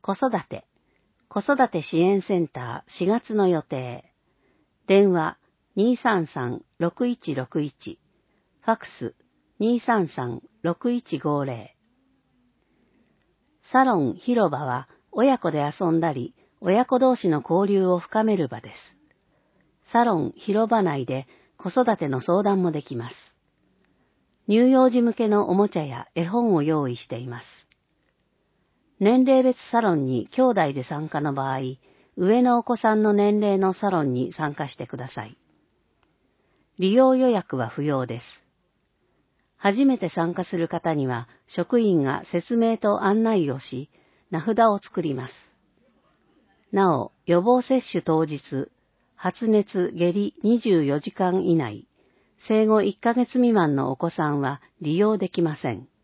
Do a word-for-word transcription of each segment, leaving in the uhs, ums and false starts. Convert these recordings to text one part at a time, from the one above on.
子育て、子育て支援センターしがつの予定。電話 にーさんさん ろくいちろくいち、ファックス にーさんさん ろくいちごぜろ。サロン広場は親子で遊んだり、親子同士の交流を深める場です。サロン広場内で子育ての相談もできます。乳幼児向けのおもちゃや絵本を用意しています。年齢別サロンに兄弟で参加の場合、上のお子さんの年齢のサロンに参加してください。利用予約は不要です。初めて参加する方には職員が説明と案内をし、名札を作ります。なお、予防接種当日、発熱・下痢にじゅうよじかん以内、生後いっかげつ未満のお子さんは利用できません。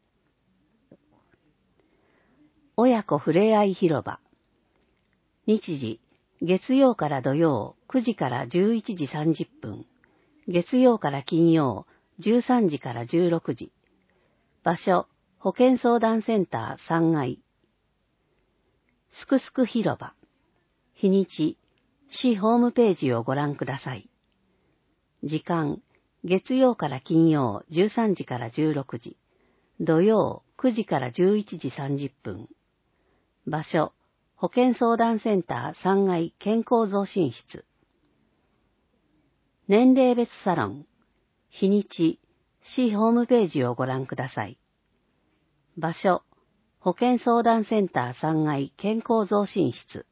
親子ふれあい広場。日時、月曜から土曜くじからじゅういちじさんじゅっぷん、月曜から金曜じゅうさんじからじゅうろくじ。場所、保健相談センターさんがい。すくすく広場。日にち、市ホームページをご覧ください。時間、月曜から金曜じゅうさんじからじゅうろくじ、土曜くじからじゅういちじさんじゅっぷん。場所、保健相談センターさんがい健康増進室。年齢別サロン。日にち、市ホームページをご覧ください。場所、保健相談センターさんがい健康増進室。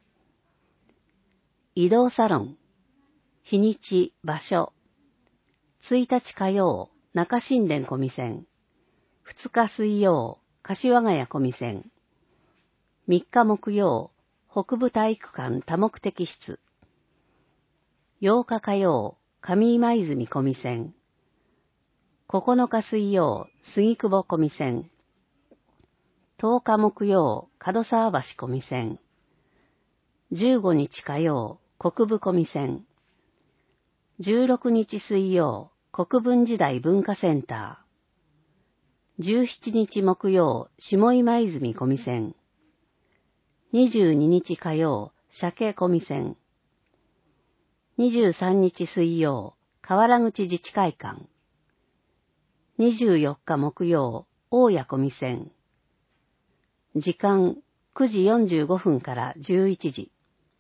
移動サロン。日にち、場所。ついたち火曜、中新田小見線。ふつか水曜、柏ヶ谷小見線。みっか木曜、北部体育館多目的室。ようか火曜、上今泉小見線。ここのか水曜、杉久保小見線。とおか木曜、門沢橋小見線。じゅうごにち火曜、国分小見線。じゅうろくにち水曜、国分時代文化センター。じゅうしちにち木曜、下今泉小見線。にじゅうににち火曜、鮭小見線。にじゅうさんにち水曜、河原口自治会館。にじゅうよっか木曜、大谷小見線。時間、くじよんじゅうごふんからじゅういちじ。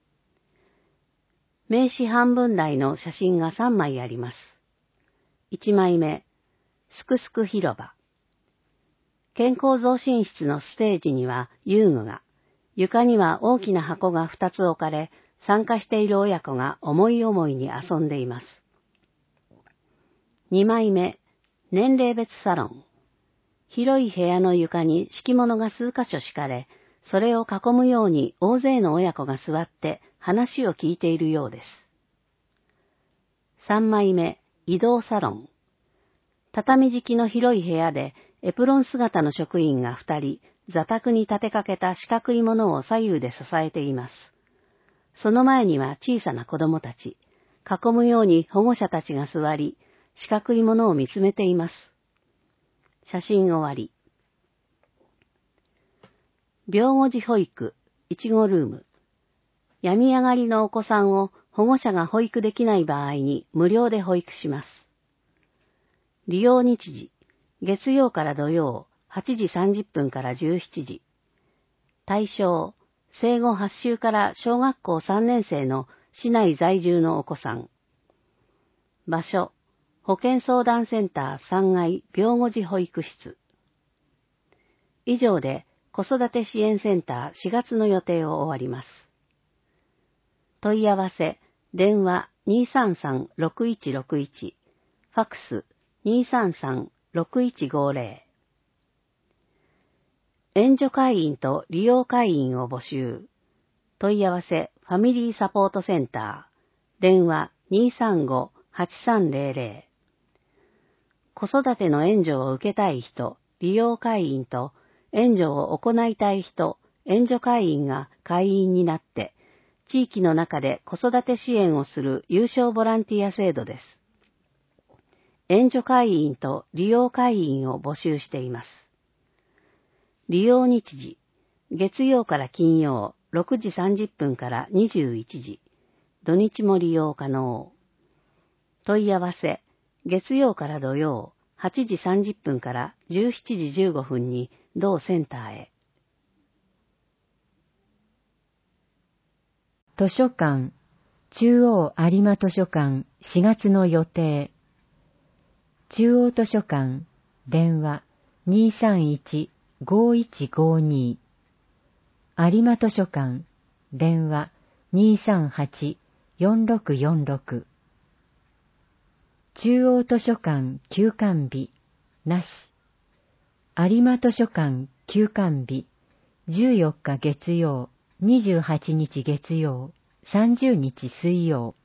名刺半分大の写真がさんまいあります。いちまいめ、すくすく広場。健康増進室のステージには遊具が、床には大きな箱がふたつ置かれ、参加している親子が思い思いに遊んでいます。にまいめ、年齢別サロン。広い部屋の床に敷物が数箇所敷かれ、それを囲むように大勢の親子が座って話を聞いているようです。さんまいめ、移動サロン。畳敷きの広い部屋でエプロン姿の職員がふたり、座卓に立てかけた四角いものを左右で支えています。その前には小さな子供たち、囲むように保護者たちが座り、四角いものを見つめています。写真終わり。病後児保育、いちごルーム。病み上がりのお子さんを保護者が保育できない場合に無料で保育します。利用日時、月曜から土曜、はちじさんじゅっぷんからじゅうしちじ。対象、生後はっしゅうから小学校さんねん生の市内在住のお子さん。場所、保健相談センターさんがい病後児保育室。以上で子育て支援センターしがつの予定を終わります。問い合わせ、電話 にーさんさん ろくいちろくいち、ファックス にーさんさん ろくいちごぜろ。援助会員と利用会員を募集。問い合わせ、ファミリーサポートセンター。電話 にーさんご はちさんぜろぜろ。子育ての援助を受けたい人、利用会員と援助を行いたい人、援助会員が会員になって、地域の中で子育て支援をする有償ボランティア制度です。援助会員と利用会員を募集しています。利用日時、 月曜から金曜ろくじさんじゅっぷんからにじゅういちじ、土日も利用可能。問い合わせ、月曜から土曜はちじさんじゅっぷんからじゅうしちじじゅうごふんに同センターへ。 図書館、中央有馬図書館しがつの予定。中央図書館、電話 にーさんいち ごーいちごーにー。有馬図書館、電話 にーさんはち よんろくよんろく。中央図書館休館日、なし。有馬図書館休館日、じゅうよっか月曜、にじゅうはちにち月曜、さんじゅうにち水曜。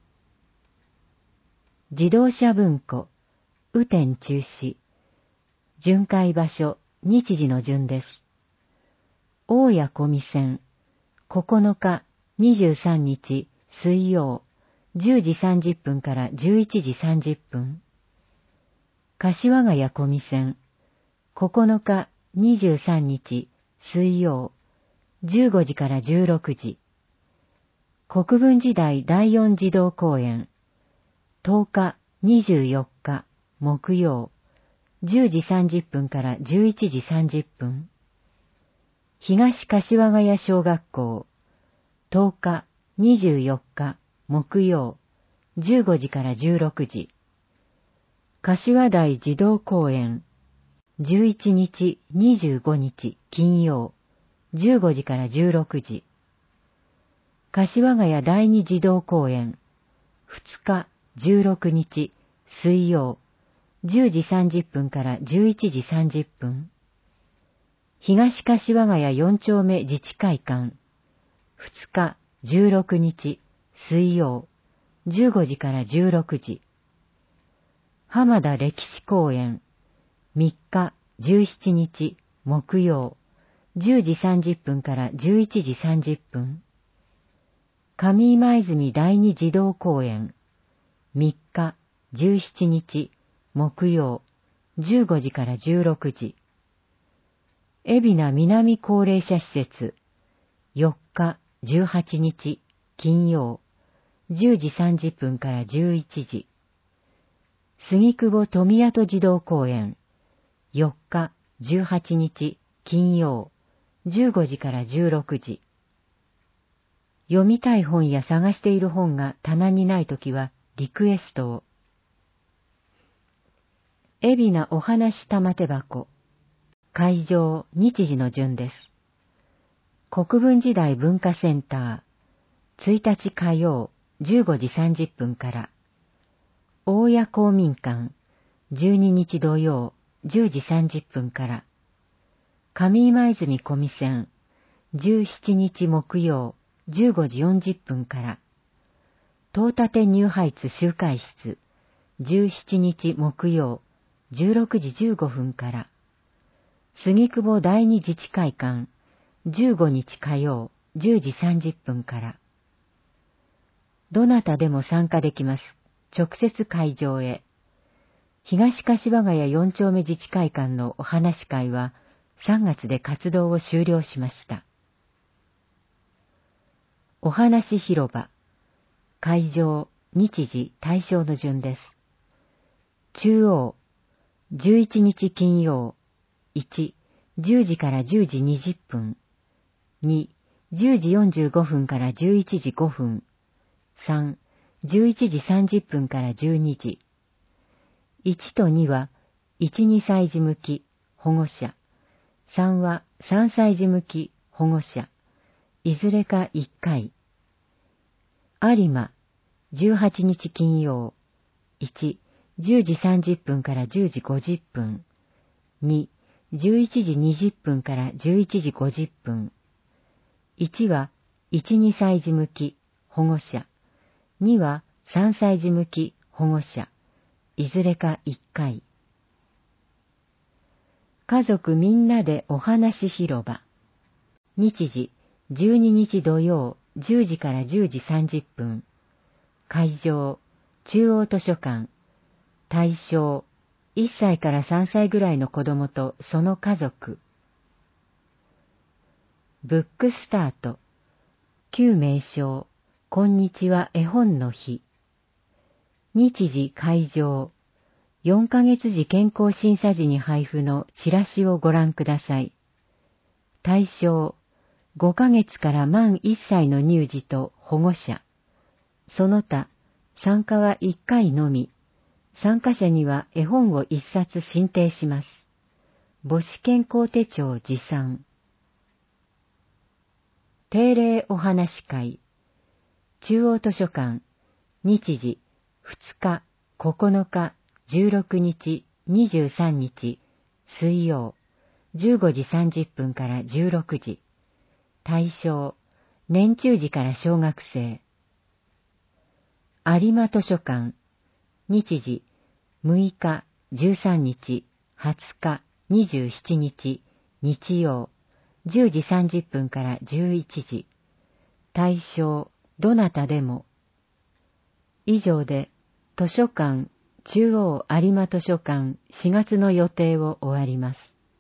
自動車文庫、雨天中止。巡回場所、日時の順です。大谷小見線、ここのか、にじゅうさんにち水曜、じゅうじさんじゅっぷんからじゅういちじさんじゅっぷん。柏ヶ谷小見線、ここのか、にじゅうさんにち水曜、じゅうごじからじゅうろくじ。国分寺台第四児童公園、とおか、にじゅうよっか、木曜、じゅうじさんじゅっぷんからじゅういちじさんじゅっぷん。東柏ヶ谷小学校、とおか、にじゅうよっか、木曜、じゅうごじからじゅうろくじ。柏台児童公園、じゅういちにち、にじゅうごにち、金曜、じゅうごじからじゅうろくじ。柏ヶ谷第二児童公園、ふつか、じゅうろくにち、水曜、じゅうじさんじゅっぷんからじゅういちじさんじゅっぷん。東柏ヶ谷よん丁目自治会館、ふつか、じゅうろくにち、水曜、じゅうごじからじゅうろくじ。浜田歴史公園、みっか、じゅうしちにち、木曜、じゅうじさんじゅっぷんからじゅういちじさんじゅっぷん。上今泉第二児童公園、みっか、じゅうしちにち、木曜、じゅうごじからじゅうろくじ。海老名南高齢者施設、よっか、じゅうはちにち、金曜、じゅうじさんじゅっぷんからじゅういちじ。杉久保富谷児童公園、よっか、じゅうはちにち、金曜、じゅうごじからじゅうろくじ。読みたい本や探している本が棚にないときはリクエストを。海老名お話玉手箱、会場日時の順です。国分寺台文化センター、ついたち火曜、じゅうごじさんじゅっぷんから。大谷公民館、じゅうににち土曜、じゅうじさんじゅっぷんから。上今泉小見線、じゅうしちにち木曜、じゅうごじよんじゅっぷんから。東立ニューハイツ集会室、じゅうしちにち木曜、じゅうろくじじゅうごふんから。杉久保第二自治会館、じゅうごにち火曜、じゅうじさんじゅっぷんから。どなたでも参加できます。直接会場へ。東柏ヶ谷よん丁目自治会館のお話会はさんがつで活動を終了しました。お話広場、会場、日時、対象の順です。中央、じゅういちにち金曜、いち、じゅうじからじゅうじにじゅっぷん、に、じゅうじよんじゅうごふんからじゅういちじごふん、さん、じゅういちじさんじゅっぷんからじゅうにじ。いちとには、いち、にさい児向き、保護者。さんはさんさい児向き、保護者。いずれかいっかい。有馬、じゅうはちにち金曜。いち、じゅうじさんじゅっぷんからじゅうじごじゅっぷん。に、じゅういちじにじゅっぷんからじゅういちじごじゅっぷん。いちはいち、にさい児向き、保護者。にはさんさい児向き、保護者。いずれかいっかい。家族みんなでお話広場。日時、じゅうににち土曜、じゅうじからじゅうじさんじゅっぷん。会場、中央図書館。対象、いっさいからさんさいぐらいの子供とその家族。 ブックスタート、旧名称、こんにちは絵本の日。日時会場、よんかげつ時健康審査時に配布のチラシをご覧ください。対象、ごかげつから満いっさいの乳児と保護者。その他、参加はいっかいのみ。参加者には絵本をいっさつ進呈します。母子健康手帳持参。定例お話会。中央図書館、日時、ふつか、ここのか、じゅうろくにち、にじゅうさんにち、水曜、じゅうごじさんじゅっぷんからじゅうろくじ。対象、年中児から小学生。有馬図書館、日時、むいか、じゅうさんにち、はつか、にじゅうしちにち、日曜、じゅうじさんじゅっぷんからじゅういちじ。対象、どなたでも。以上で、図書館、中央有馬図書館しがつの予定を終わります。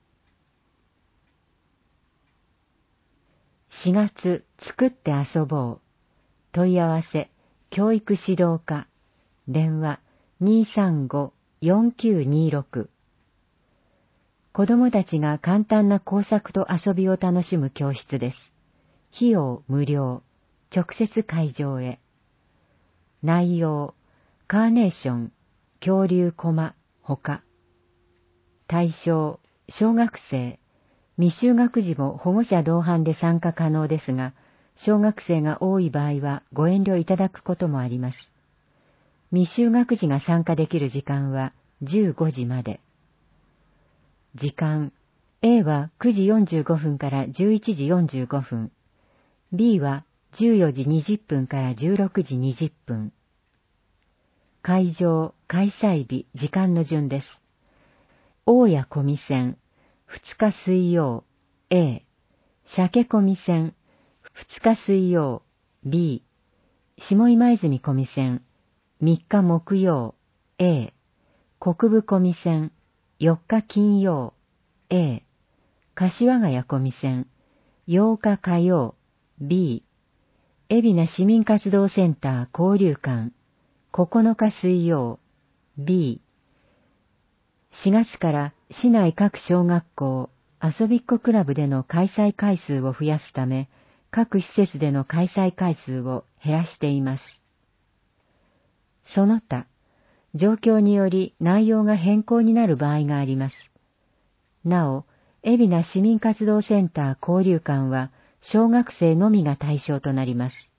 しがつ、作って遊ぼう。問い合わせ、教育指導課。電話、にさんご、よんきゅうにろく。子どもたちが簡単な工作と遊びを楽しむ教室です。費用無料。直接会場へ。内容、カーネーション、恐竜コマ、ほか。対象、小学生。未就学児も保護者同伴で参加可能ですが、小学生が多い場合はご遠慮いただくこともあります。未就学児が参加できる時間はじゅうごじまで。時間、A はくじよんじゅうごふんからじゅういちじよんじゅうごふん、B はじゅうよじにじゅっぷんからじゅうろくじにじゅっぷん。会場、開催日、時間の順です。大谷小見線、ふつか水曜、A、鮭小見線、ふつか水曜、B、下今泉小見線、みっか木曜、A、国分小見線、よっか金曜、A、柏ヶ谷小見線、ようか火曜、B、海老名市民活動センター交流館、ここのか水曜、B、しがつから市内各小学校、遊びっこクラブでの開催回数を増やすため、各施設での開催回数を減らしています。その他、状況により内容が変更になる場合があります。なお、海老名市民活動センター交流館は小学生のみが対象となります。